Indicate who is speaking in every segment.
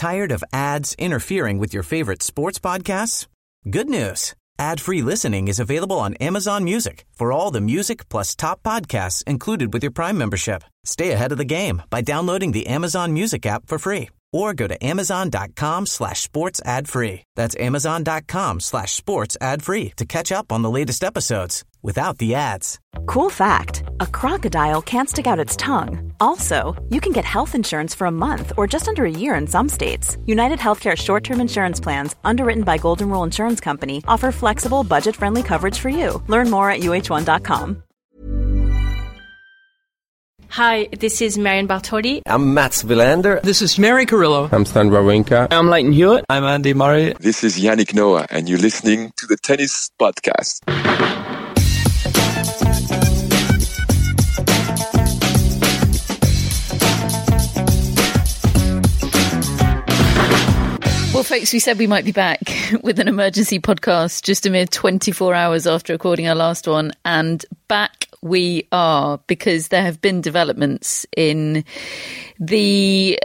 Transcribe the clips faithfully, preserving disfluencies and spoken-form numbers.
Speaker 1: Tired of ads interfering with your favorite sports podcasts? Good news. Ad-free listening is available on Amazon Music for all the music plus top podcasts included with your Prime membership. Stay ahead of the game by downloading the Amazon Music app for free or go to amazon.com slash sports ad free. That's amazon.com slash sports ad free to catch up on the latest episodes without the ads.
Speaker 2: Cool fact, a crocodile can't stick out its tongue. Also, you can get health insurance for a month or just under a year in some states. United Healthcare short-term insurance plans, underwritten by Golden Rule Insurance Company, offer flexible, budget-friendly coverage for you. Learn more at U H one dot com.
Speaker 3: Hi, this is Marion Bartoli.
Speaker 4: I'm Mats Wilander.
Speaker 5: This is Mary Carillo.
Speaker 6: I'm Stan Wawrinka.
Speaker 5: I'm Leighton Hewitt.
Speaker 7: I'm Andy Murray.
Speaker 8: This is Yannick Noah, and you're listening to the Tennis Podcast.
Speaker 9: Well, folks, we said we might be back with an emergency podcast just a mere twenty-four hours after recording our last one. And back we are, because there have been developments in the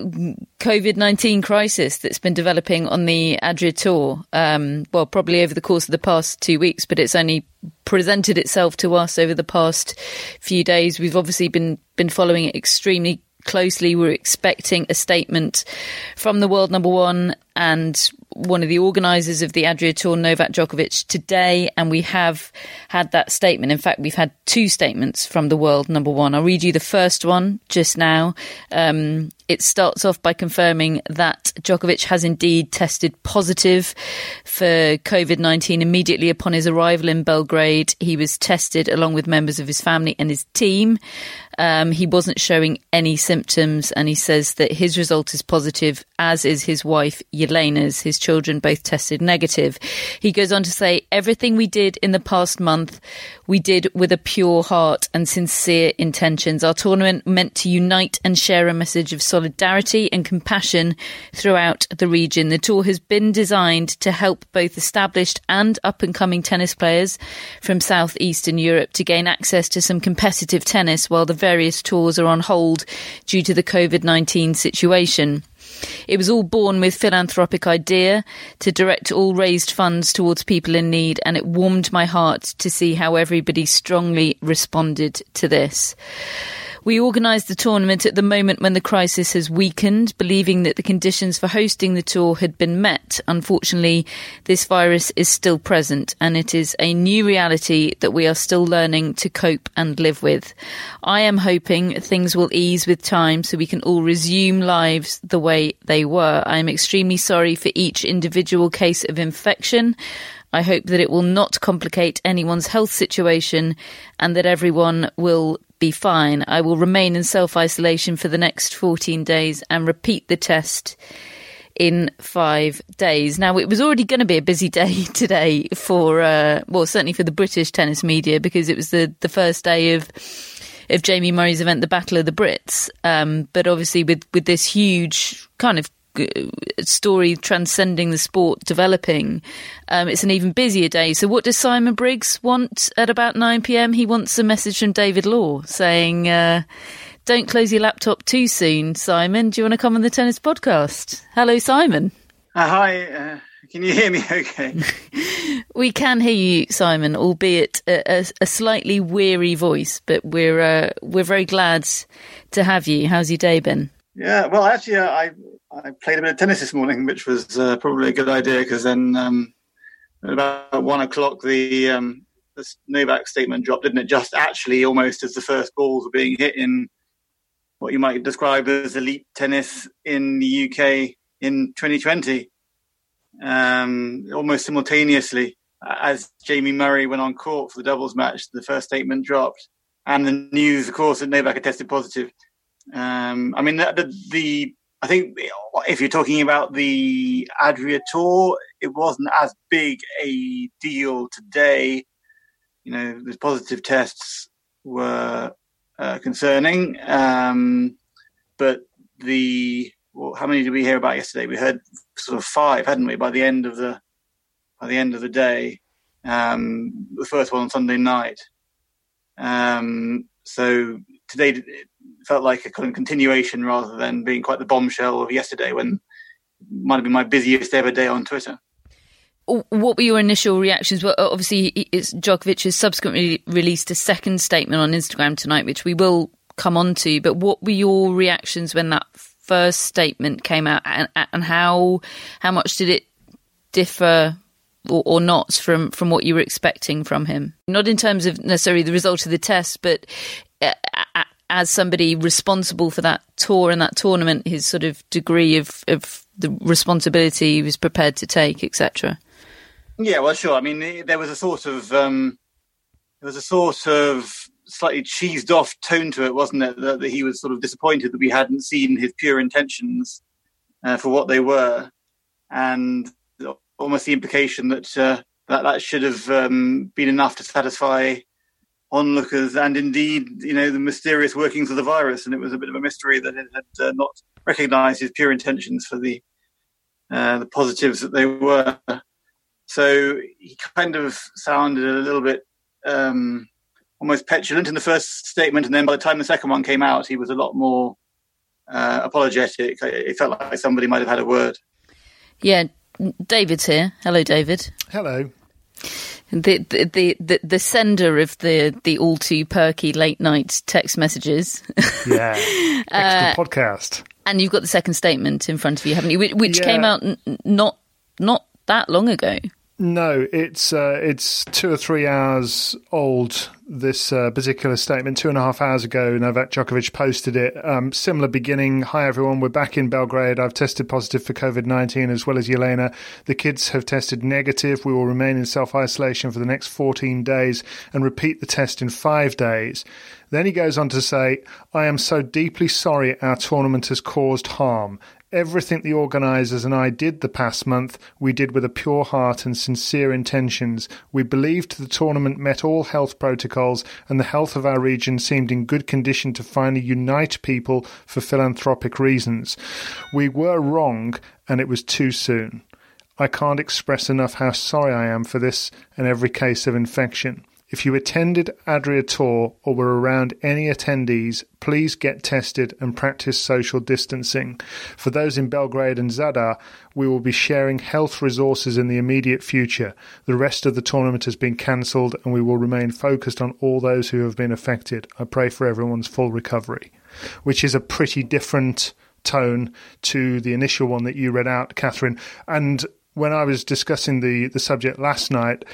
Speaker 9: COVID nineteen crisis that's been developing on the Adria Tour. Um, well, probably over the course of the past two weeks, but it's only presented itself to us over the past few days. We've obviously been, been following it extremely closely. We're expecting a statement from the world number one and one of the organisers of the Adria Tour, Novak Djokovic, today, and we have had that statement. In fact, we've had two statements from the world number one. I'll read you the first one just now. Um, it starts off by confirming that Djokovic has indeed tested positive for COVID nineteen immediately upon his arrival in Belgrade. He was tested along with members of his family and his team. Um, he wasn't showing any symptoms, and he says that his result is positive, as is his wife Yelena's. His children both tested negative. He goes on to say, everything we did in the past month, we did with a pure heart and sincere intentions. Our tournament meant to unite and share a message of solidarity and compassion throughout the region. The tour has been designed to help both established and up-and-coming tennis players from southeastern Europe to gain access to some competitive tennis while the various tours are on hold due to the COVID nineteen situation. It was all born with philanthropic idea to direct all raised funds towards people in need, and it warmed my heart to see how everybody strongly responded to this. We organised the tournament at the moment when the crisis has weakened, believing that the conditions for hosting the tour had been met. Unfortunately, this virus is still present, and it is a new reality that we are still learning to cope and live with. I am hoping things will ease with time so we can all resume lives the way they were. I am extremely sorry for each individual case of infection. I hope that it will not complicate anyone's health situation and that everyone will be fine. I will remain in self-isolation for the next fourteen days and repeat the test in five days. Now, it was already going to be a busy day today for, uh, well, certainly for the British tennis media, because it was the, the first day of of Jamie Murray's event, the Battle of the Brits. Um, but obviously with, with this huge kind of story transcending the sport developing, um, it's an even busier day. So what does Simon Briggs want at about nine p.m? He wants a message from David Law saying, uh, don't close your laptop too soon, Simon. Do you want to come on the Tennis Podcast? Hello, Simon.
Speaker 10: Uh, hi, uh, can you hear me okay?
Speaker 9: We can hear you, Simon, albeit a, a, a slightly weary voice, but we're uh, we're very glad to have you. How's your day been?
Speaker 10: Yeah, well, actually, uh, I I played a bit of tennis this morning, which was uh, probably a good idea, because then um, at about one o'clock, the, um, the Novak statement dropped, didn't it? Just actually almost as the first balls were being hit in what you might describe as elite tennis in the U K in twenty twenty. Um, almost simultaneously, as Jamie Murray went on court for the doubles match, the first statement dropped. And the news, of course, that Novak had tested positive. Um, I mean, the, the, the I think if you're talking about the Adria Tour, it wasn't as big a deal today. You know, the positive tests were uh, concerning, um, but the well, how many did we hear about yesterday? We heard sort of five, hadn't we? By the end of the by the end of the day, um, the first one on Sunday night. Um, so today it felt like a kind of continuation rather than being quite the bombshell of yesterday when might have been my busiest ever day on Twitter.
Speaker 9: What were your initial reactions? Well, obviously, it's, Djokovic has subsequently released a second statement on Instagram tonight, which we will come on to. But what were your reactions when that first statement came out, and, and how how much did it differ or, or not from, from what you were expecting from him? Not in terms of necessarily the result of the test, but uh, as somebody responsible for that tour and that tournament, his sort of degree of, of the responsibility he was prepared to take, et cetera.
Speaker 10: Yeah, well, sure. I mean, there was a sort of um, there was a sort of slightly cheesed off tone to it, wasn't it? That, that he was sort of disappointed that we hadn't seen his pure intentions uh, for what they were, and almost the implication that uh, that that should have um, been enough to satisfy onlookers, and indeed, you know, the mysterious workings of the virus. And it was a bit of a mystery that it had uh, not recognised his pure intentions for the uh, the positives that they were. So he kind of sounded a little bit um, almost petulant in the first statement, and then by the time the second one came out, he was a lot more uh, apologetic. It felt like somebody might have had a word.
Speaker 9: Yeah, David's here. Hello, David.
Speaker 4: Hello.
Speaker 9: The the the, the, the sender of the, the all too perky late night text messages.
Speaker 4: Yeah, extra
Speaker 9: uh,
Speaker 4: podcast.
Speaker 9: And you've got the second statement in front of you, haven't you? Which, which
Speaker 4: yeah.
Speaker 9: came out n- not not that long ago.
Speaker 4: No, it's uh, it's two or three hours old, this uh, particular statement. Two and a half hours ago, Novak Djokovic posted it. Um, similar beginning. Hi, everyone. We're back in Belgrade. I've tested positive for covid nineteen as well as Jelena. The kids have tested negative. We will remain in self-isolation for the next fourteen days and repeat the test in five days. Then he goes on to say, I am so deeply sorry our tournament has caused harm. Everything the organisers and I did the past month, we did with a pure heart and sincere intentions. We believed the tournament met all health protocols and the health of our region seemed in good condition to finally unite people for philanthropic reasons. We were wrong and it was too soon. I can't express enough how sorry I am for this and every case of infection. If you attended Adria Tour or were around any attendees, please get tested and practice social distancing. For those in Belgrade and Zadar, we will be sharing health resources in the immediate future. The rest of the tournament has been cancelled and we will remain focused on all those who have been affected. I pray for everyone's full recovery, which is a pretty different tone to the initial one that you read out, Catherine. And when I was discussing the, the subject last night,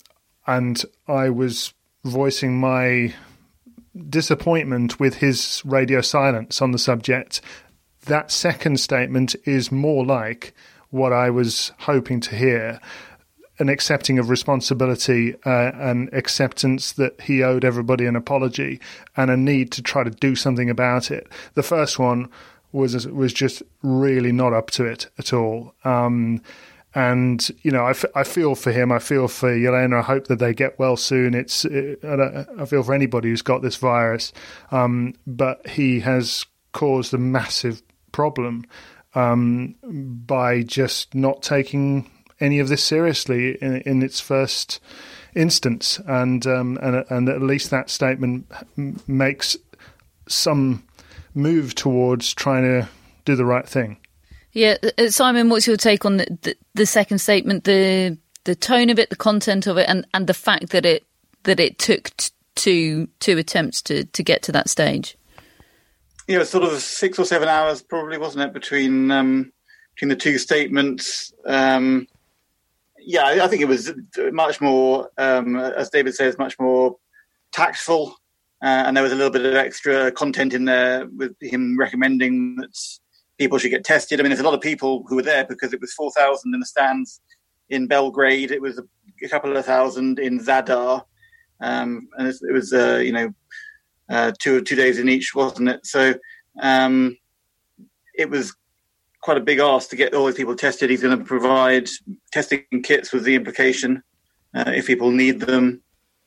Speaker 4: and I was voicing my disappointment with his radio silence on the subject, that second statement is more like what I was hoping to hear, an accepting of responsibility, uh, an acceptance that he owed everybody an apology, and a need to try to do something about it. The first one was was just really not up to it at all. Um And, you know, I, f- I feel for him. I feel for Jelena. I hope that they get well soon. It's it, I feel for anybody who's got this virus. Um, but he has caused a massive problem um, by just not taking any of this seriously in, in its first instance. And, um, and, and at least that statement makes some move towards trying to do the right thing.
Speaker 9: Yeah, uh, Simon, what's your take on the, the, the second statement, the the tone of it, the content of it, and, and the fact that it that it took t- two two attempts to, to get to that stage?
Speaker 10: Yeah, it was sort of six or seven hours, probably, wasn't it, between um, between the two statements? Um, yeah, I, I think it was much more, um, as David says, much more tactful, uh, and there was a little bit of extra content in there with him recommending that people should get tested. I mean, there's a lot of people who were there because it was four thousand in the stands in Belgrade. It was a, a couple of thousand in Zadar. Um, and it, it was, uh, you know, uh, two two days in each, wasn't it? So um, it was quite a big ask to get all these people tested. He's going to provide testing kits with the implication uh, if people need them.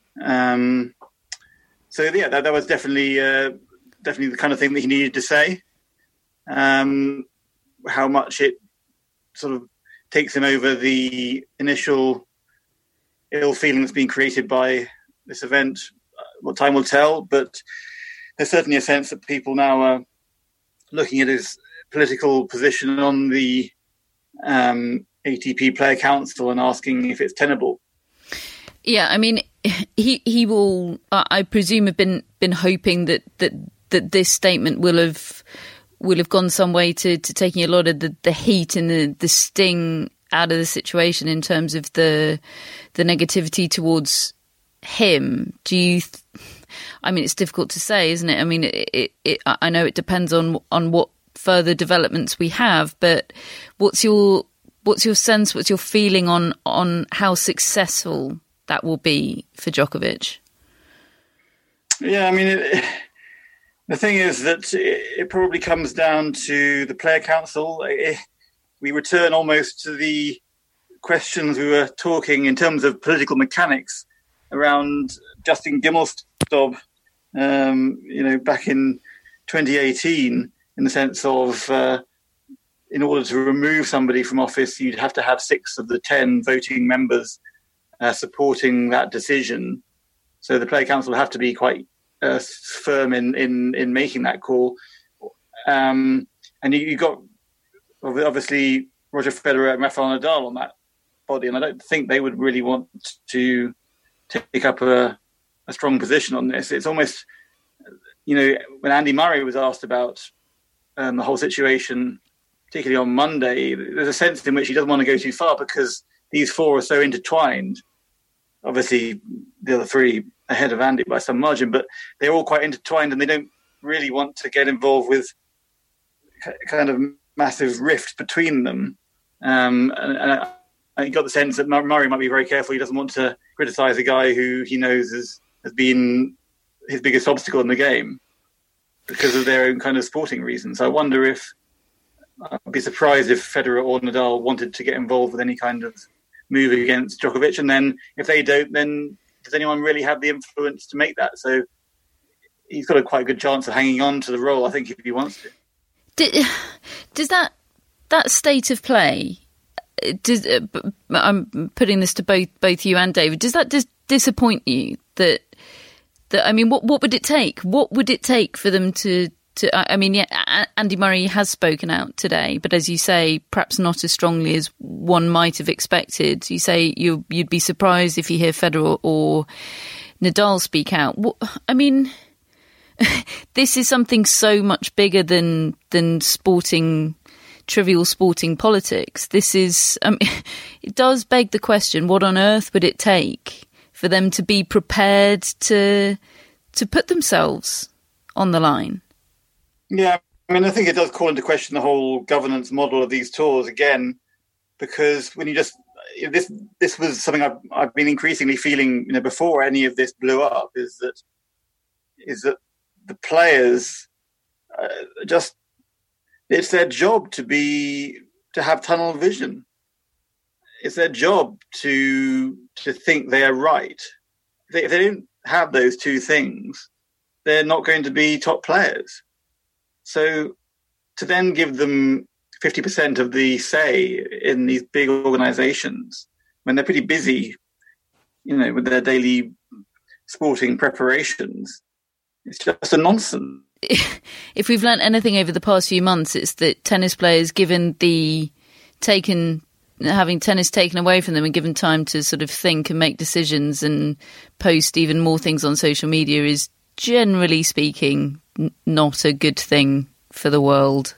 Speaker 10: Um, so, yeah, that, that was definitely uh, definitely the kind of thing that he needed to say. Um, how much it sort of takes him over the initial ill feeling that's been created by this event, well, time will tell, but there's certainly a sense that people now are looking at his political position on the um, A T P Player Council and asking if it's tenable.
Speaker 9: Yeah, I mean, he he will, uh, I presume, have been been hoping that that, that this statement will have will have gone some way to, to taking a lot of the, the heat and the, the sting out of the situation in terms of the the negativity towards him. Do you? Th- I mean, it's difficult to say, isn't it? I mean, it, it, it, I know it depends on on what further developments we have, but what's your what's your sense? What's your feeling on on how successful that will be for Djokovic?
Speaker 10: Yeah, I mean, it, the thing is that it, it probably comes down to the player council. It, we return almost to the questions we were talking in terms of political mechanics around Justin Gimelstob, um, you know, back in twenty eighteen, in the sense of uh, in order to remove somebody from office, you'd have to have six of the ten voting members Uh, supporting that decision. So the player council will have to be quite uh, firm in, in, in making that call. Um, and you, you got obviously Roger Federer and Rafael Nadal on that body, and I don't think they would really want to take up a, a strong position on this. It's almost, you know, when Andy Murray was asked about um, the whole situation, particularly on Monday, there's a sense in which he doesn't want to go too far because these four are so intertwined. Obviously, the other three ahead of Andy by some margin, but they're all quite intertwined and they don't really want to get involved with kind of massive rift between them. Um, and, and I, I got the sense that Murray might be very careful. He doesn't want to criticise a guy who he knows has, has been his biggest obstacle in the game because of their own kind of sporting reasons. I wonder if I'd be surprised if Federer or Nadal wanted to get involved with any kind of move against Djokovic. And then if they don't, then does anyone really have the influence to make that? So he's got a quite good chance of hanging on to the role, I think, if he wants to. Did,
Speaker 9: does that that state of play, does, uh, I'm putting this to both both you and David, does that dis- disappoint you? That, that I mean, what, what would it take? What would it take for them to To, I mean, yeah, Andy Murray has spoken out today, but as you say, perhaps not as strongly as one might have expected. You say you, you'd be surprised if you hear Federer or Nadal speak out. What, I mean, this is something so much bigger than than sporting, trivial sporting politics. This is, um, it does beg the question: what on earth would it take for them to be prepared to to put themselves on the line?
Speaker 10: Yeah, I mean, I think it does call into question the whole governance model of these tours again, because when you just this this was something I've, I've been increasingly feeling, you know, before any of this blew up, is that is that the players uh, just it's their job to be to have tunnel vision. It's their job to to think they are right. If they, if they don't have those two things, they're not going to be top players. So to then give them fifty percent of the say in these big organizations when they're pretty busy, you know, with their daily sporting preparations, it's just a nonsense.
Speaker 9: If we've learnt anything over the past few months, it's that tennis players, given the taken, having tennis taken away from them and given time to sort of think and make decisions and post even more things on social media, is generally speaking n- not a good thing for the world.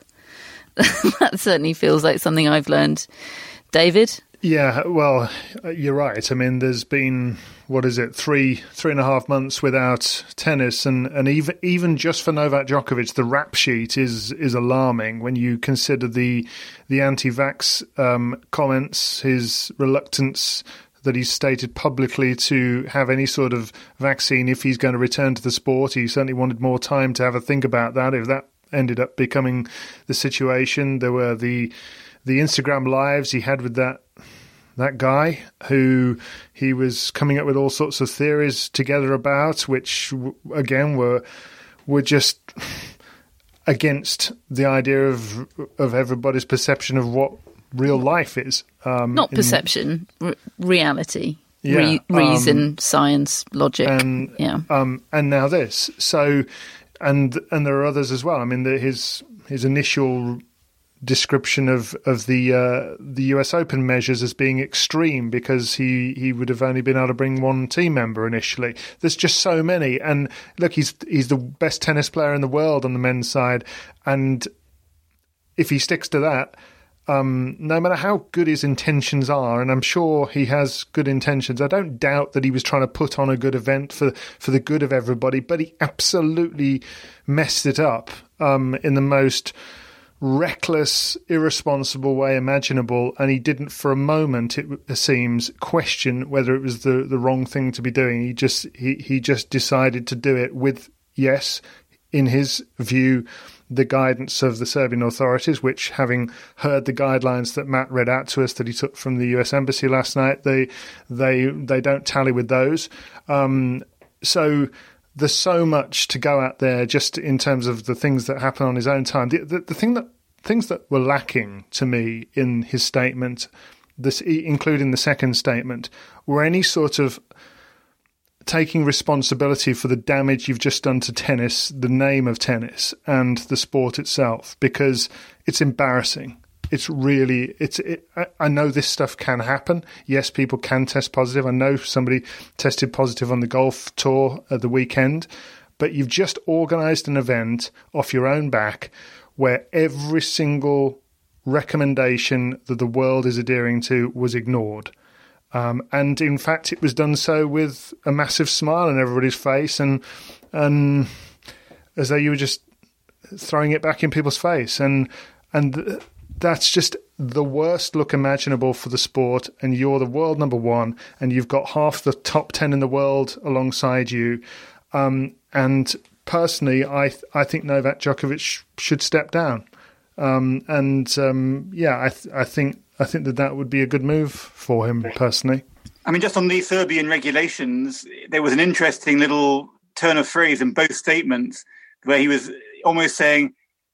Speaker 9: That certainly feels like something I've learned. David?
Speaker 4: Yeah, well, you're right. I mean, there's been, what is it, three three and a half months without tennis, and, and even even just for Novak Djokovic, the rap sheet is is alarming when you consider the the anti-vax um, comments, his reluctance that he's stated publicly to have any sort of vaccine if he's going to return to the sport. He certainly wanted more time to have a think about that if that ended up becoming the situation. There were the the Instagram lives he had with that that guy who he was coming up with all sorts of theories together about, which again were were just against the idea of of everybody's perception of what real life is. Um,
Speaker 9: Not
Speaker 4: in,
Speaker 9: perception, r- reality,
Speaker 4: yeah,
Speaker 9: Re- reason,
Speaker 4: um,
Speaker 9: science, logic.
Speaker 4: And,
Speaker 9: yeah.
Speaker 4: Um, and now this. So, and and there are others as well. I mean, the, his his initial description of of the uh, the U S Open measures as being extreme because he, he would have only been able to bring one team member initially. There's just so many, and look, he's he's the best tennis player in the world on the men's side, and if he sticks to that, um, no matter how good his intentions are, and I'm sure he has good intentions, I don't doubt that he was trying to put on a good event for for the good of everybody, but he absolutely messed it up um, in the most reckless, irresponsible way imaginable, and he didn't for a moment, it seems, question whether it was the, the wrong thing to be doing. He just he, he just decided to do it with, yes, in his view, the guidance of the Serbian authorities, which, having heard the guidelines that Matt read out to us that he took from the U S Embassy last night, they they they don't tally with those. Um, so there's so much to go at there just in terms of the things that happen on his own time. The, the, the thing that things that were lacking to me in his statement, this including the second statement, were any sort of taking responsibility for the damage you've just done to tennis, the name of tennis, and the sport itself, because it's embarrassing. It's really, it's. It, I know this stuff can happen. Yes, people can test positive. I know somebody tested positive on the golf tour at the weekend, but you've just organised an event off your own back where every single recommendation that the world is adhering to was ignored. Um, and in fact, it was done so with a massive smile on everybody's face, and and as though you were just throwing it back in people's face, and and. Th- That's just the worst look imaginable for the sport, and you're the world number one, and you've got half the top ten in the world alongside you. Um, and personally, I th- I think Novak Djokovic should step down. Um, and um, yeah, I th- I think I think that that would be a good move for him personally.
Speaker 10: I mean, just on the Serbian regulations, there was an interesting little turn of phrase in both statements where he was almost saying,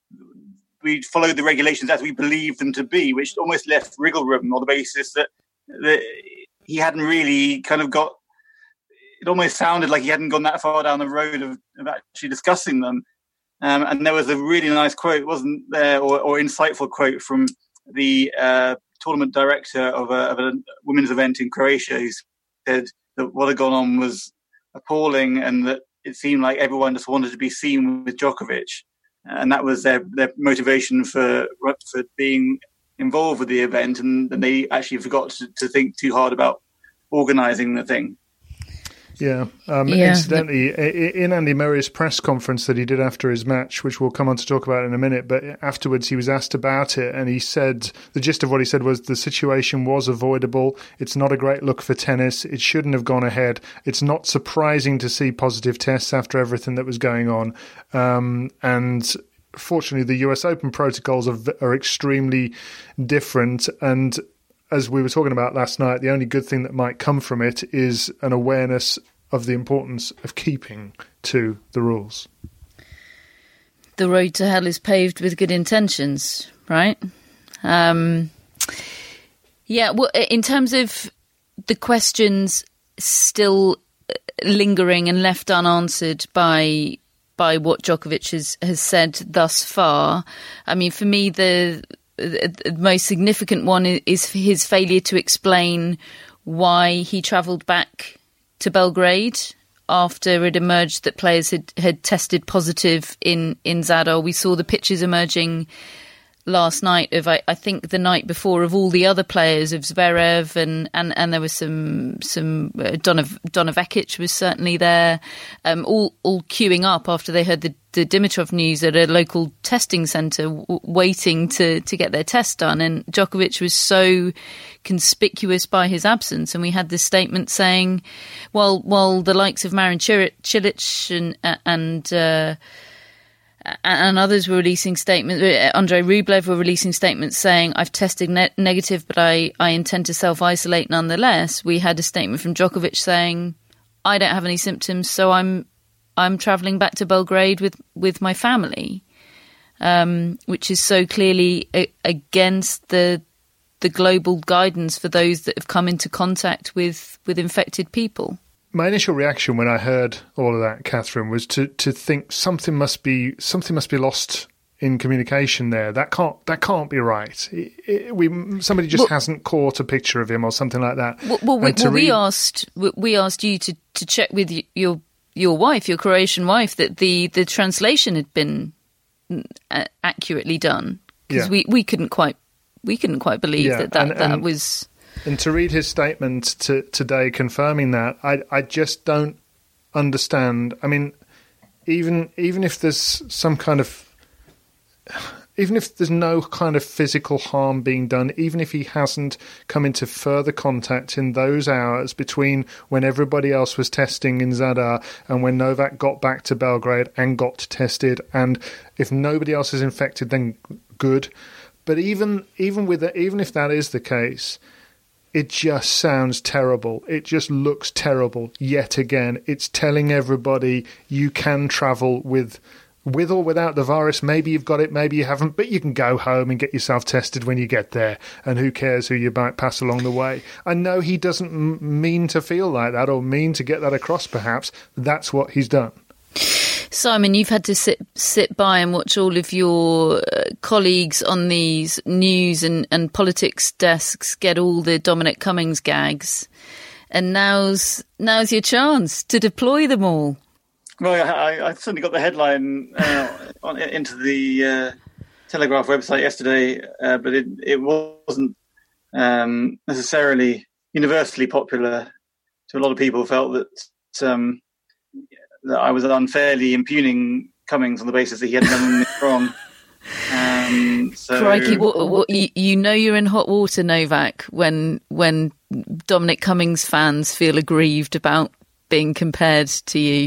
Speaker 10: we followed the regulations as we believed them to be, which almost left wriggle room on the basis that, that he hadn't really kind of got, it almost sounded like he hadn't gone that far down the road of, of actually discussing them. Um, and there was a really nice quote, wasn't there, or, or insightful quote from the uh, tournament director of a, of a women's event in Croatia, who said that what had gone on was appalling and that it seemed like everyone just wanted to be seen with Djokovic. And that was their, their motivation for for being involved with the event, and, and they actually forgot to, to think too hard about organising the thing.
Speaker 4: Yeah. Um, yeah. Incidentally, in Andy Murray's press conference that he did after his match, which we'll come on to talk about in a minute, but afterwards he was asked about it, and he said, the gist of what he said was the situation was avoidable. It's not a great look for tennis. It shouldn't have gone ahead. It's not surprising to see positive tests after everything that was going on. Um, and fortunately, the U S Open protocols are, are extremely different, and as we were talking about last night, the only good thing that might come from it is an awareness of the importance of keeping to the rules.
Speaker 9: The road to hell is paved with good intentions, right? Um, yeah, well, in terms of the questions still lingering and left unanswered by by what Djokovic has, has said thus far, I mean, for me, the... the most significant one is his failure to explain why he travelled back to Belgrade after it emerged that players had, had tested positive in, in Zadar. We saw the pictures emerging last night of, I, I think, the night before of all the other players, of Zverev, and, and, and there was some, some uh, Donav, Donavekic was certainly there, um, all, all queuing up after they heard the, the Dimitrov news at a local testing centre, w- waiting to, to get their test done. And Djokovic was so conspicuous by his absence. And we had this statement saying, well, while the likes of Marin Cilic and, and, uh, and others were releasing statements, Andrei Rublev were releasing statements saying, I've tested ne- negative, but I, I intend to self-isolate nonetheless. We had a statement from Djokovic saying, I don't have any symptoms, so I'm I'm travelling back to Belgrade with, with my family, um, which is so clearly a- against the the global guidance for those that have come into contact with, with infected people.
Speaker 4: My initial reaction when I heard all of that, Catherine, was to, to think something must be something must be lost in communication there. That can't that can't be right. It, it, we somebody just well, hasn't caught a picture of him or something like that.
Speaker 9: Well, well, we, well read... we asked we asked you to, to check with your your wife, your Croatian wife, that the, the translation had been accurately done, because yeah. we, we couldn't quite we couldn't quite believe yeah. that that, and, that and, was.
Speaker 4: And to read his statement to, today confirming that, I I just don't understand. I mean, even even if there's some kind of, even if there's no kind of physical harm being done, even if he hasn't come into further contact in those hours between when everybody else was testing in Zadar and when Novak got back to Belgrade and got tested, and if nobody else is infected, then good. But even even with the, even if that is the case, it just sounds terrible. It just looks terrible yet again. It's telling everybody you can travel with with or without the virus. Maybe you've got it, maybe you haven't, but you can go home and get yourself tested when you get there, and who cares who you might pass along the way. I know he doesn't m- mean to feel like that or mean to get that across, perhaps. That's what he's done.
Speaker 9: Simon, you've had to sit sit by and watch all of your uh, colleagues on these news and, and politics desks get all the Dominic Cummings gags, and now's now's your chance to deploy them all.
Speaker 10: Well, I, I certainly got the headline uh, on, into the uh, Telegraph website yesterday, uh, but it, it wasn't um, necessarily universally popular. To a lot of people, felt that. Um, that I was unfairly impugning Cummings on the basis that he hadn't done anything wrong. Um, so...
Speaker 9: Crikey, what, what, you, you know you're in hot water, Novak, when when Dominic Cummings fans feel aggrieved about being compared to you.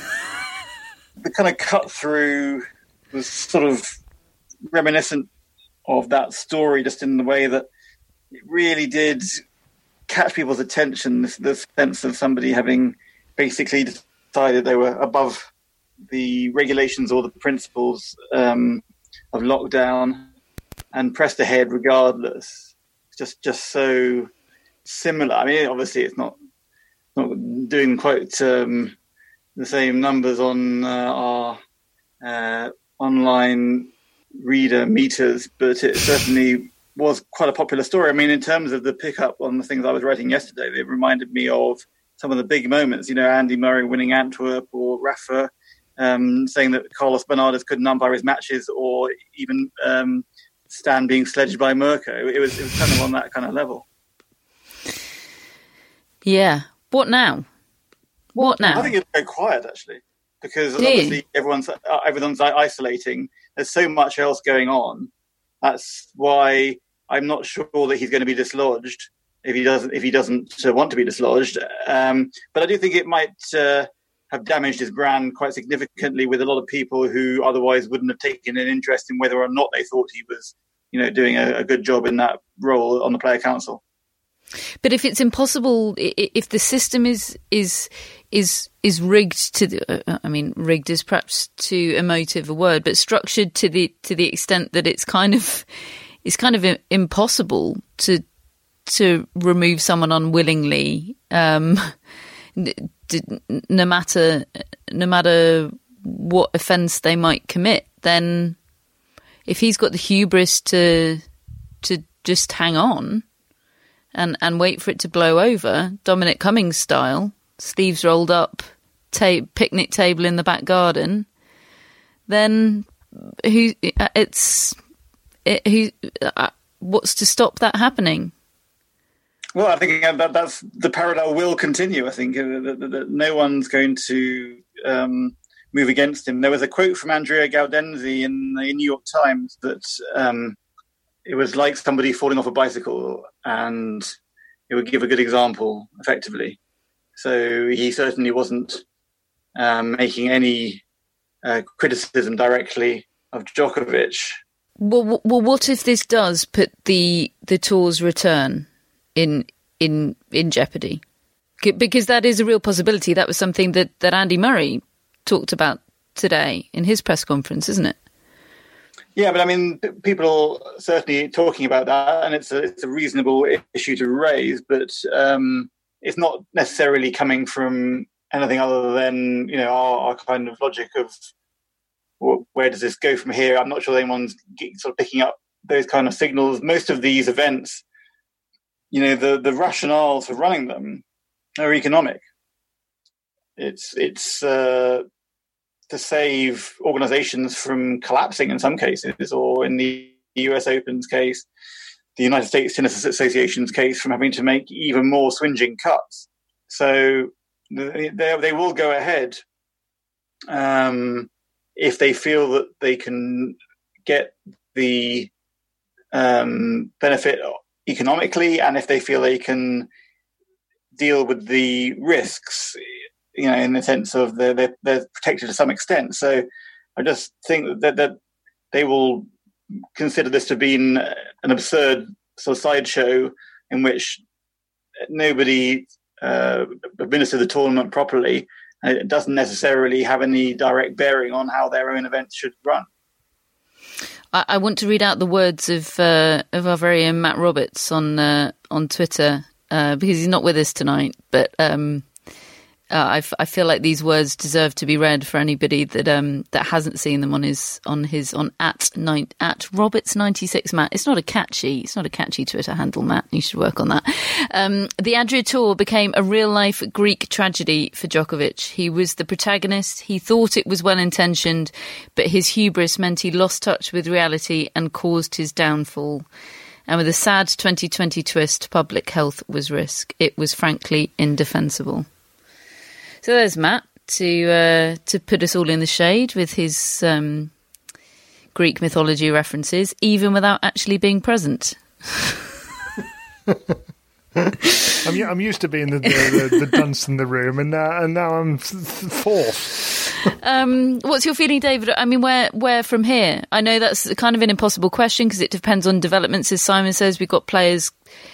Speaker 10: The kind of cut through was sort of reminiscent of that story, just in the way that it really did catch people's attention, the, the sense of somebody having basically decided they were above the regulations or the principles um, of lockdown and pressed ahead regardless. Just just so similar. I mean, obviously it's not not doing quite um, the same numbers on uh, our uh, online reader meters, but it certainly was quite a popular story. I mean, in terms of the pickup on the things I was writing yesterday, it reminded me of some of the big moments, you know, Andy Murray winning Antwerp, or Rafa um, saying that Carlos Bernardes couldn't umpire his matches, or even um, Stan being sledged by Mirko. It was, it was kind of on that kind of level.
Speaker 9: Yeah. What now? What now?
Speaker 10: I think it'll go quiet, actually, because Did? obviously everyone's, uh, everyone's isolating. There's so much else going on. That's why I'm not sure that he's going to be dislodged. If he doesn't, if he doesn't uh, want to be dislodged, um, but I do think it might uh, have damaged his brand quite significantly with a lot of people who otherwise wouldn't have taken an interest in whether or not they thought he was, you know, doing a, a good job in that role on the player council.
Speaker 9: But if it's impossible, if the system is is is is rigged to the, uh, I mean, rigged is perhaps too emotive a word, but structured to the to the extent that it's kind of it's kind of impossible to. to remove someone unwillingly, um, no matter no matter what offence they might commit, then if he's got the hubris to to just hang on and, and wait for it to blow over, Dominic Cummings style, sleeves rolled up, ta- picnic table in the back garden, then who it's it, who uh, what's to stop that happening?
Speaker 10: Well, I think that that's the parallel will continue. I think that, that, that no one's going to um, move against him. There was a quote from Andrea Gaudenzi in the New York Times that um, it was like somebody falling off a bicycle, and it would give a good example, effectively. So he certainly wasn't um, making any uh, criticism directly of Djokovic.
Speaker 9: Well, well, what if this does put the the tour's return in in in jeopardy? Because that is a real possibility. That was something that, that Andy Murray talked about today in his press conference, isn't it?
Speaker 10: Yeah, but I mean, people are certainly talking about that, and it's a, it's a reasonable issue to raise, but um, it's not necessarily coming from anything other than, you know, our, our kind of logic of where does this go from here? I'm not sure anyone's sort of picking up those kind of signals. Most of these events, you know, the, the rationale for running them are economic. It's it's uh, to save organizations from collapsing in some cases, or in the U S Open's case, the United States Tennis Association's case, from having to make even more swinging cuts. So they, they will go ahead um, if they feel that they can get the um, benefit economically, and if they feel they can deal with the risks, you know, in the sense of they're, they're, they're protected to some extent. So I just think that, that they will consider this to be an, an absurd sort of sideshow in which nobody uh, administered the tournament properly, and it doesn't necessarily have any direct bearing on how their own events should run.
Speaker 9: I, I want to read out the words of uh, of our very own Matt Roberts on uh, on Twitter, uh, because he's not with us tonight, but um, uh, I, f- I feel like these words deserve to be read for anybody that um, that hasn't seen them on his on his on at nine, at Roberts ninety-six. Matt, it's not a catchy it's not a catchy Twitter handle, Matt. You should work on that. Um, the Adria Tour became a real life Greek tragedy for Djokovic. He was the protagonist. He thought it was well intentioned, but his hubris meant he lost touch with reality and caused his downfall. And with a sad twenty twenty twist, public health was risk. It was frankly indefensible. So there's Matt to uh, to put us all in the shade with his um, Greek mythology references, even without actually being present.
Speaker 4: I'm, I'm used to being the, the, the, the dunce in the room, and now, and now I'm fourth.
Speaker 9: um, what's your feeling, David? I mean, where where from here? I know that's kind of an impossible question because it depends on developments. As Simon says, we've got players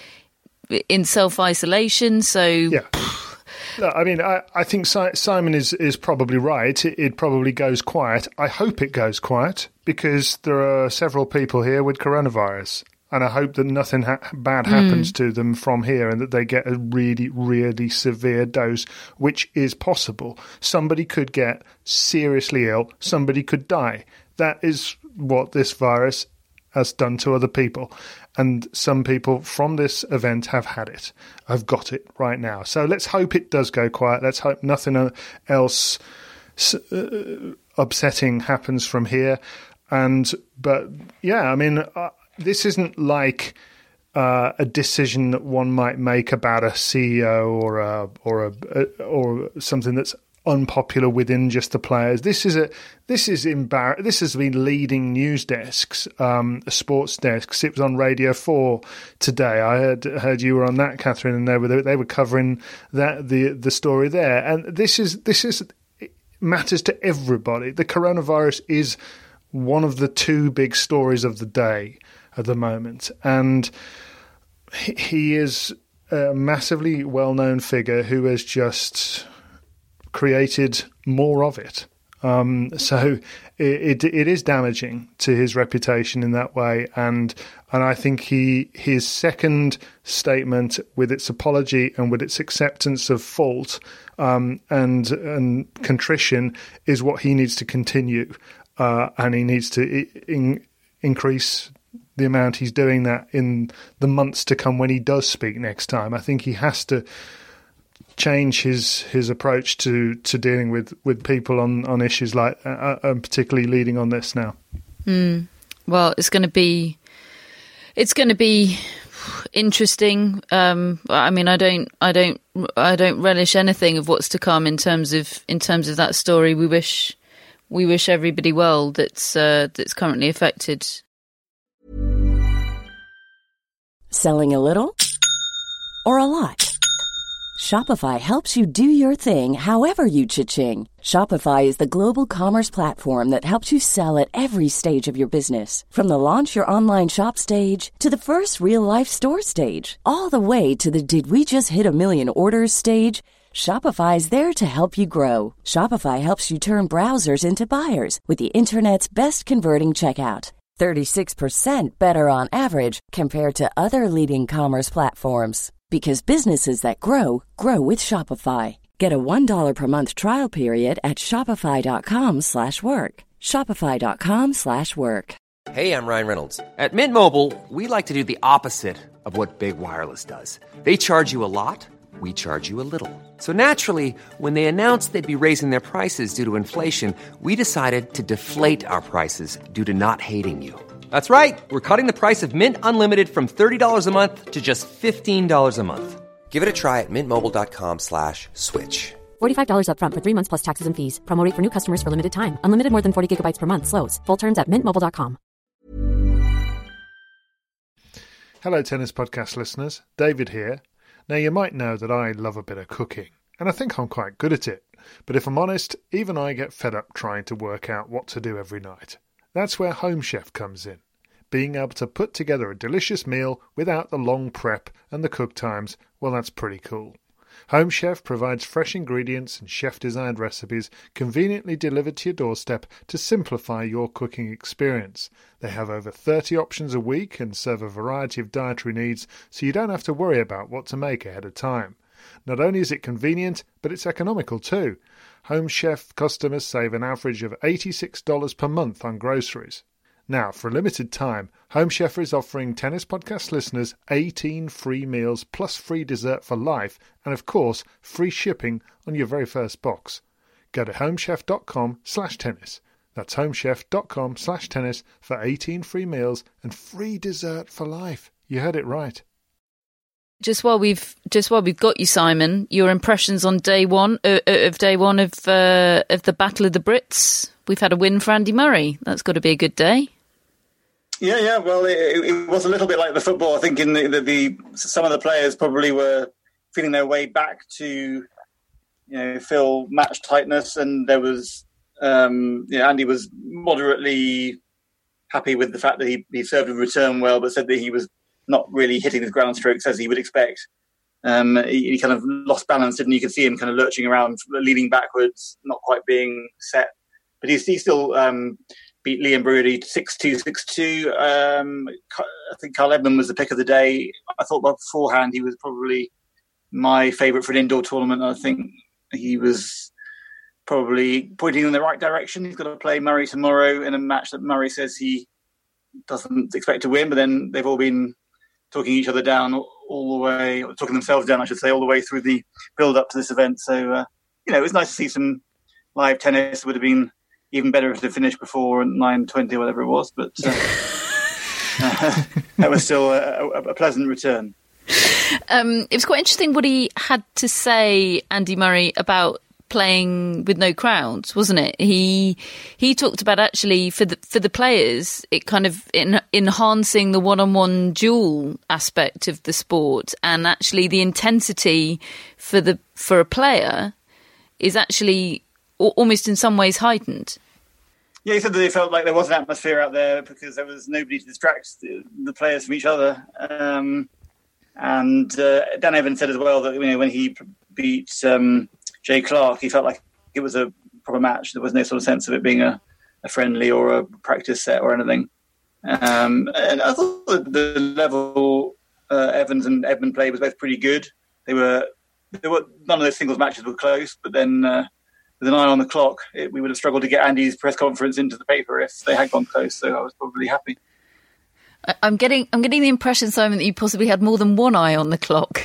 Speaker 9: in self-isolation, so...
Speaker 4: Yeah. No, I mean, I, I think si- Simon is, is probably right. It, it probably goes quiet. I hope it goes quiet because there are several people here with coronavirus, and I hope that nothing ha- bad happens mm. to them from here and that they get a really, really severe dose, which is possible. Somebody could get seriously ill. Somebody could die. That is what this virus has done to other people. And some people from this event have had it. I've got it right now. So let's hope it does go quiet. Let's hope nothing else uh, upsetting happens from here. And but yeah, I mean, uh, this isn't like uh, a decision that one might make about a C E O or a or a or something that's unpopular within just the players. This is a this is embar- This has been leading news desks, um, sports desks. It was on Radio Four today. I heard heard you were on that, Catherine, and they were they were covering that the the story there. And this is this is it matters to everybody. The coronavirus is one of the two big stories of the day at the moment, and he, he is a massively well-known figure who has just created more of it. Um, so it, it it is damaging to his reputation in that way, and and I think he his second statement, with its apology and with its acceptance of fault um, and and contrition, is what he needs to continue, uh, and he needs to in, increase the amount he's doing that in the months to come when he does speak next time. I think he has to change his his approach to, to dealing with, with people on, on issues like, uh, uh, particularly leading on this now.
Speaker 9: Mm. Well, it's going to be it's going to be interesting. Um, I mean, I don't I don't I don't relish anything of what's to come in terms of in terms of that story. We wish we wish everybody well that's uh, that's currently affected.
Speaker 5: Selling a little or a lot? Shopify helps you do your thing however you cha-ching. Shopify is the global commerce platform that helps you sell at every stage of your business. From the launch your online shop stage to the first real-life store stage, all the way to the did we just hit a million orders stage. Shopify is there to help you grow. Shopify helps you turn browsers into buyers with the internet's best converting checkout. thirty-six percent better on average compared to other leading commerce platforms. Because businesses that grow, grow with Shopify. Get a one dollar per month trial period at shopify.com slash work. Shopify.com slash work.
Speaker 6: Hey, I'm Ryan Reynolds. At Mint Mobile, we like to do the opposite of what Big Wireless does. They charge you a lot, we charge you a little. So naturally, when they announced they'd be raising their prices due to inflation, we decided to deflate our prices due to not hating you. That's right. We're cutting the price of Mint Unlimited from thirty dollars a month to just fifteen dollars a month. Give it a try at mintmobile.com slash switch.
Speaker 7: forty-five dollars up front for three months plus taxes and fees. Promo rate for new customers for limited time. Unlimited more than forty gigabytes per month. Slows full terms at mint mobile dot com.
Speaker 4: Hello, Tennis Podcast listeners. David here. Now, you might know that I love a bit of cooking, and I think I'm quite good at it. But if I'm honest, even I get fed up trying to work out what to do every night. That's where Home Chef comes in. Being able to put together a delicious meal without the long prep and the cook times, well, that's pretty cool. Home Chef provides fresh ingredients and chef-designed recipes conveniently delivered to your doorstep to simplify your cooking experience. They have over thirty options a week and serve a variety of dietary needs, so you don't have to worry about what to make ahead of time. Not only is it convenient, but it's economical too. Home Chef customers save an average of eighty-six dollars per month on groceries. Now, for a limited time, Home Chef is offering Tennis Podcast listeners eighteen free meals plus free dessert for life and, of course, free shipping on your very first box. Go to homechef.com slash tennis. That's homechef.com slash tennis for eighteen free meals and free dessert for life. You heard it right.
Speaker 9: Just while we've just while we've got you, Simon, your impressions on day one uh, of day one of uh, of the Battle of the Brits. We've had a win for Andy Murray. That's got to be a good day.
Speaker 10: Yeah, yeah. Well, it, it was a little bit like the football. I think in the, the, the some of the players probably were feeling their way back to, you know, fill match tightness, and there was, um, you know, Andy was moderately happy with the fact that he, he served a return well, but said that he was not really hitting his ground strokes as he would expect. Um, he, he kind of lost balance, and you could see him kind of lurching around, leaning backwards, not quite being set. But he's, he still um, beat Liam Brody six two, six two. Um, I think Carl Edmund was the pick of the day. I thought beforehand he was probably my favourite for an indoor tournament. I think he was probably pointing in the right direction. He's got to play Murray tomorrow in a match that Murray says he doesn't expect to win, but then they've all been talking each other down all the way, or talking themselves down, I should say, all the way through the build-up to this event. So, uh, you know, it was nice to see some live tennis. It would have been even better if it had finished before nine twenty or whatever it was, but uh, uh, that was still a, a pleasant return.
Speaker 9: Um, it was quite interesting what he had to say, Andy Murray, about playing with no crowds, wasn't it? He he talked about actually for the for the players, it kind of in, enhancing the one-on-one duel aspect of the sport, and actually the intensity for the for a player is actually almost in some ways heightened.
Speaker 10: Yeah, he said that they felt like there was an atmosphere out there because there was nobody to distract the, the players from each other. Um, and uh, Dan Evans said as well that, you know, when he beat um, Jay Clark, he felt like it was a proper match. There was no sort of sense of it being a, a friendly or a practice set or anything. Um, and I thought that the level uh, Evans and Edmund played was both pretty good. They were, they were none of those singles matches were close, but then uh, with an eye on the clock, it, we would have struggled to get Andy's press conference into the paper if they had gone close. So I was probably happy.
Speaker 9: I'm getting, I'm getting the impression, Simon, that you possibly had more than one eye on the clock.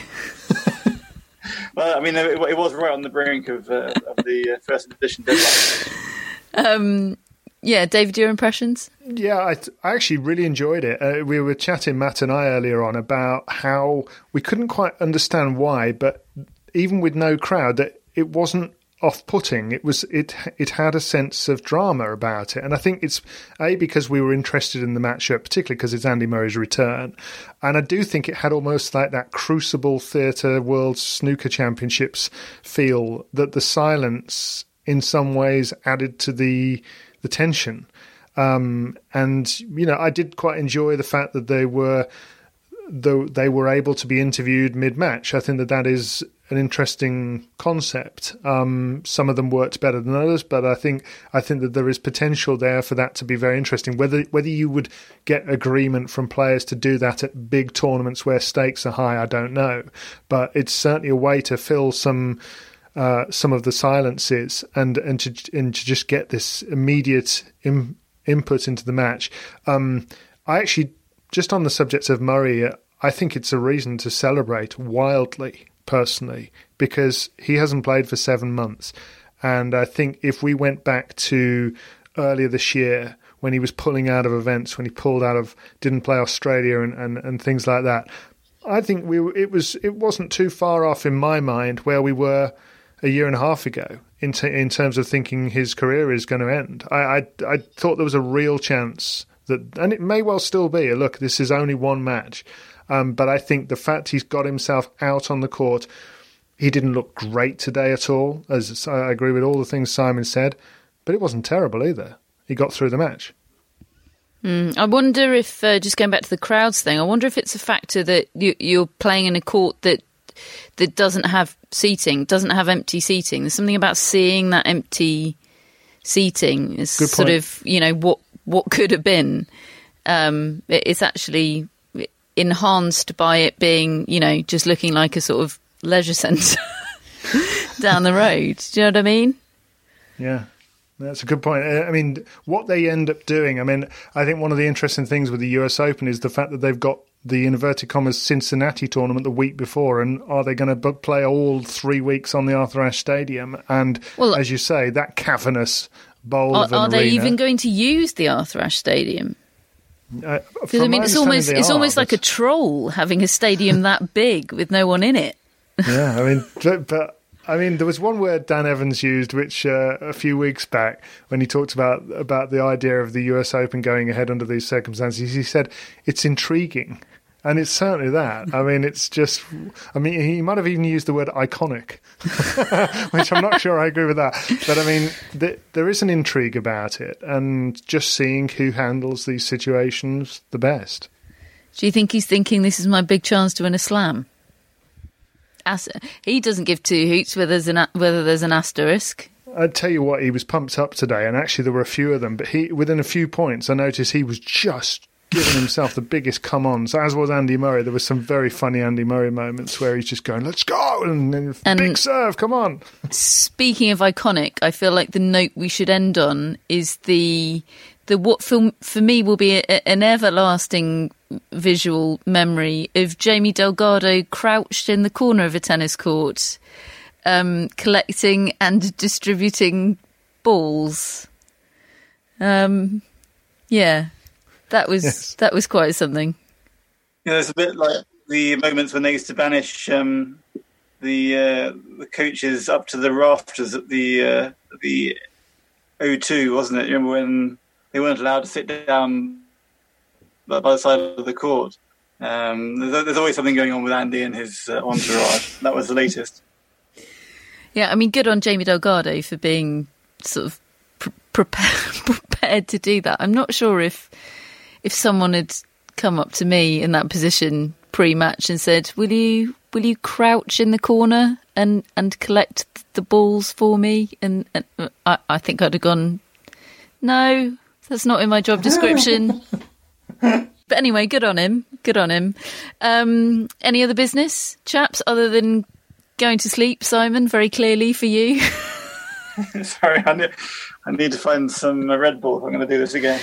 Speaker 10: Well, I mean, it, it was right on the brink of, uh, of the uh, first edition deadline.
Speaker 9: Um, yeah, David, your impressions?
Speaker 4: Yeah, I, I actually really enjoyed it. Uh, we were chatting, Matt and I, earlier on about how we couldn't quite understand why, but even with no crowd, it, it wasn't off-putting. It was it it had a sense of drama about it, and I think it's a because we were interested in the matchup, particularly because it's Andy Murray's return, and I do think it had almost like that Crucible Theatre World Snooker Championships feel, that the silence in some ways added to the the tension, um, and you know I did quite enjoy the fact that they were though they were able to be interviewed mid-match. I think that that is an interesting concept. Um, some of them worked better than others, but I think I think that there is potential there for that to be very interesting. Whether whether you would get agreement from players to do that at big tournaments where stakes are high, I don't know. But it's certainly a way to fill some uh, some of the silences and and to and to just get this immediate im- input into the match. Um, I actually, just on the subject of Murray, I think it's a reason to celebrate wildly, personally, because he hasn't played for seven months. And I think if we went back to earlier this year, when he was pulling out of events, when he pulled out of, didn't play Australia and, and, and things like that, I think we it was it wasn't too far off in my mind where we were a year and a half ago in t- in terms of thinking his career is going to end. I, I I thought there was a real chance that, and it may well still be. Look, this is only one match, um, but I think the fact he's got himself out on the court, he didn't look great today at all. As I agree with all the things Simon said, but it wasn't terrible either. He got through the match.
Speaker 9: Mm, I wonder if, uh, just going back to the crowds thing, I wonder if it's a factor that you, you're playing in a court that that doesn't have seating, doesn't have empty seating. There's something about seeing that empty seating is sort of, you know, what what could have been. Um, it's actually enhanced by it being, you know, just looking like a sort of leisure centre down the road. Do you know what I mean?
Speaker 4: Yeah. That's a good point. I mean, what they end up doing, I mean, I think one of the interesting things with the U S Open is the fact that they've got the inverted commas Cincinnati tournament the week before, and are they going to play all three weeks on the Arthur Ashe Stadium? And well, as you say, that cavernous bowl
Speaker 9: are,
Speaker 4: of an
Speaker 9: are they
Speaker 4: arena,
Speaker 9: even going to use the Arthur Ashe Stadium?
Speaker 4: Uh,
Speaker 9: because I mean, it's almost it's are, almost but... like a troll having a stadium that big with no one in it.
Speaker 4: Yeah, I mean, but. but I mean, there was one word Dan Evans used, which uh, a few weeks back, when he talked about about the idea of the U S Open going ahead under these circumstances, he said it's intriguing, and it's certainly that. I mean, it's just. I mean, he might have even used the word iconic, which I'm not sure I agree with that. But I mean, th- there is an intrigue about it, and just seeing who handles these situations the best.
Speaker 9: Do you think he's thinking this is my big chance to win a slam? He doesn't give two hoots whether there's an whether there's an asterisk.
Speaker 4: I'd tell you what, he was pumped up today, and actually there were a few of them. But he, within a few points, I noticed he was just giving himself the biggest come-ons. As was Andy Murray. There were some very funny Andy Murray moments where he's just going, "Let's go!" and, and, and big serve, come on.
Speaker 9: Speaking of iconic, I feel like the note we should end on is the the what for for me will be a, an everlasting visual memory of Jamie Delgado crouched in the corner of a tennis court, um, collecting and distributing balls. Um, yeah, that was yes. that was quite something.
Speaker 10: Yeah, it's a bit like the moments when they used to banish um, the uh, the coaches up to the rafters at the uh, the O two, wasn't it? You remember when they weren't allowed to sit down by the side of the court? Um, there's, there's always something going on with Andy and his uh, entourage. That was the latest.
Speaker 9: Yeah, I mean, good on Jamie Delgado for being sort of pre- prepared, prepared to do that. I'm not sure if if someone had come up to me in that position pre-match and said, "Will you will you crouch in the corner and, and collect the balls for me?" And, and I, I think I'd have gone, "No, that's not in my job description." But anyway, good on him. Good on him. Um, any other business, chaps, other than going to sleep, Simon, very clearly for you?
Speaker 10: Sorry, I need, I need to find some Red Bull. I'm going to do this again.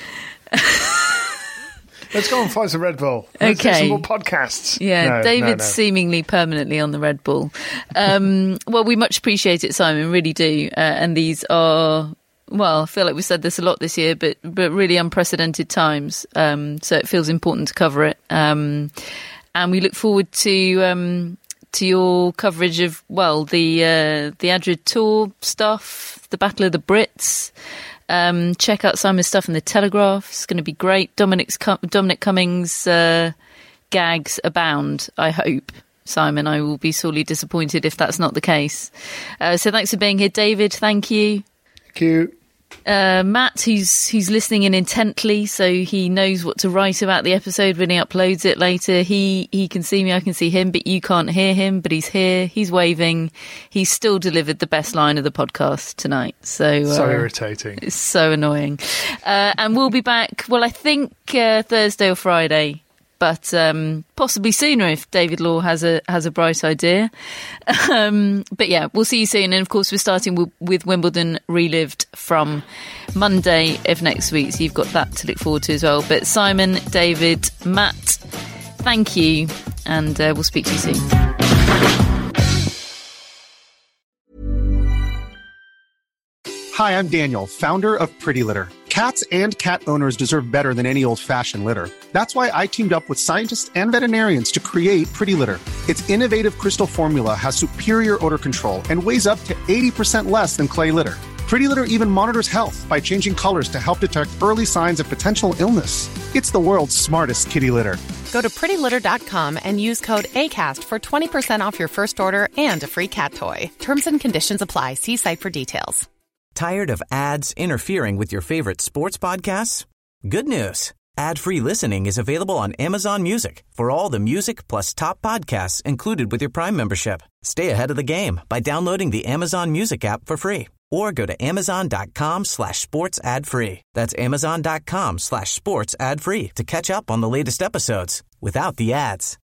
Speaker 4: Let's go and find some Red Bull. Let's
Speaker 9: okay.
Speaker 4: do some more podcasts.
Speaker 9: Yeah,
Speaker 4: no,
Speaker 9: David's
Speaker 4: no, no.
Speaker 9: seemingly permanently on the Red Bull. Um, well, we much appreciate it, Simon, really do. Uh, and these are... Well, I feel like we've said this a lot this year, but but really unprecedented times. Um, so it feels important to cover it. Um, and we look forward to um, to your coverage of, well, the uh, the Adria Tour stuff, the Battle of the Brits. Um, check out Simon's stuff in the Telegraph. It's going to be great. Dominic's Dominic Cummings uh, gags abound, I hope. Simon, I will be sorely disappointed if that's not the case. Uh, so thanks for being here, David. Thank you.
Speaker 4: Thank you.
Speaker 9: Uh, Matt, who's who's listening in intently, so he knows what to write about the episode when he uploads it later. He he can see me, I can see him, but you can't hear him. But he's here, he's waving. He's still delivered the best line of the podcast tonight. So uh,
Speaker 4: so irritating.
Speaker 9: It's so annoying. Uh, and we'll be back. Well, I think uh, Thursday or Friday. but um, possibly sooner if David Law has a has a bright idea. Um, but yeah, we'll see you soon. And of course, we're starting with, with Wimbledon Relived from Monday of next week, so you've got that to look forward to as well. But Simon, David, Matt, thank you, and uh, we'll speak to you soon.
Speaker 11: Hi, I'm Daniel, founder of Pretty Litter. Cats and cat owners deserve better than any old-fashioned litter. That's why I teamed up with scientists and veterinarians to create Pretty Litter. Its innovative crystal formula has superior odor control and weighs up to eighty percent less than clay litter. Pretty Litter even monitors health by changing colors to help detect early signs of potential illness. It's the world's smartest kitty litter.
Speaker 12: Go to pretty litter dot com and use code ACAST for twenty percent off your first order and a free cat toy. Terms and conditions apply. See site for details.
Speaker 1: Tired of ads interfering with your favorite sports podcasts? Good news. Ad-free listening is available on Amazon Music for all the music plus top podcasts included with your Prime membership. Stay ahead of the game by downloading the Amazon Music app for free or go to amazon.com slash sports ad free. That's amazon.com slash sports ad free to catch up on the latest episodes without the ads.